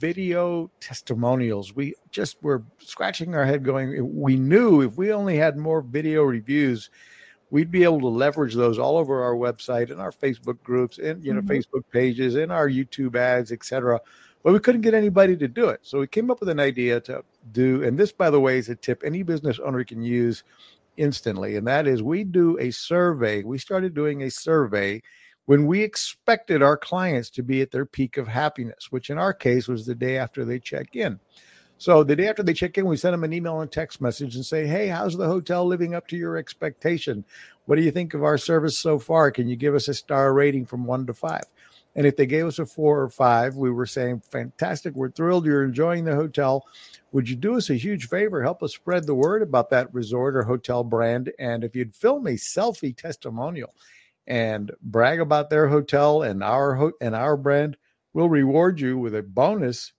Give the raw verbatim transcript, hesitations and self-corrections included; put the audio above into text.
video testimonials. We just were scratching our head going, we knew if we only had more video reviews, we'd be able to leverage those all over our website and our Facebook groups and, you know, Mm-hmm. Facebook pages and our YouTube ads, et cetera. But we couldn't get anybody to do it. So we came up with an idea to do, and this, by the way, is a tip any business owner can use instantly. And that is we do a survey. We started doing a survey when we expected our clients to be at their peak of happiness, which in our case was the day after they check in. So the day after they check in, we send them an email and text message and say, hey, how's the hotel living up to your expectation? What do you think of our service so far? Can you give us a star rating from one to five? And if they gave us a four or five, we were saying, fantastic, we're thrilled you're enjoying the hotel. Would you do us a huge favor? Help us spread the word about that resort or hotel brand. And if you'd film a selfie testimonial and brag about their hotel and our ho- and our brand, we'll reward you with a bonus